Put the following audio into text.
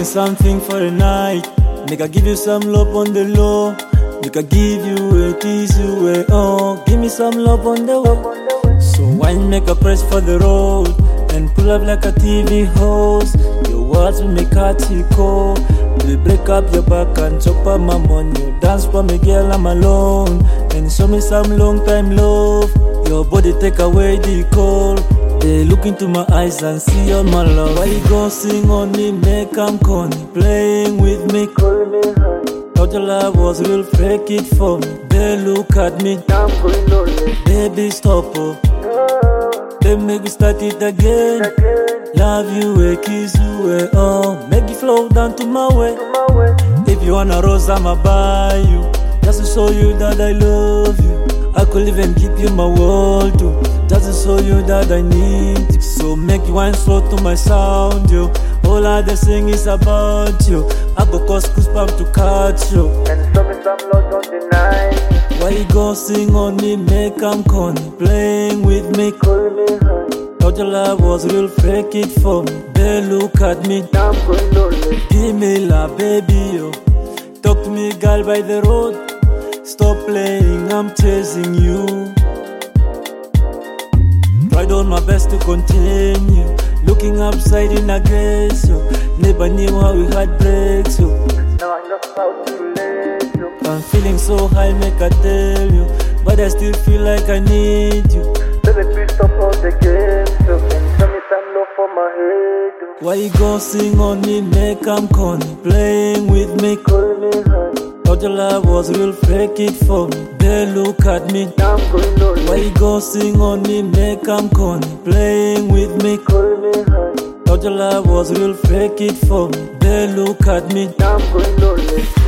something for the night. Make I give you some love on the low. Make I give you a tease you a oh. Give me some love on the way. So wine, make a press for the road and pull up like a TV host. Your words will make a tico. Will break up your back and chop up my money. You dance for me, girl, I'm alone. And show me some long time love. Your body take away the cold. They look into my eyes and see all my love. Why you gon' sing on me, make 'em corny? Playing with me, call me honey. Thought your love was real, fake it for me. They look at me, I'm going lonely. Baby, stop, oh. They make me start it again. Love you, a kiss you, a oh. Make it flow down to my way. If you want a rose, I'ma buy you. Just to show you that I love you. I could even give you my world too. Just to show you that I need you. So make you wine slow to my sound, yo. All I they sing is about you. I go cause goosebumps to catch you. And show me some love, don't deny. Why you gon' sing on me, make 'em corny? Playing with me, Call me honey. thought your love was real, fake it for me. They look at me, I'm going lonely. give me love, baby, yo. Talk to me, girl, by the road. Stop playing, I'm chasing you. Tried on my best to continue. Looking upside in against you. Never knew how we had breaks you. Now I know how to let you. I'm feeling so high, make I tell you. But I still feel like I need you. Baby, please stop all the games, yo. And show me some love for my head, yo. Why you gon' sing on me, make 'em corny? Playing with me, Call me honey. thought your love was real, fake it for me. They look at me, I'm going lonely. why you gon' sing on me, make 'em corny? Playing with me, Call me honey. thought your love was real, fake it for me. They look at me, I'm going lonely.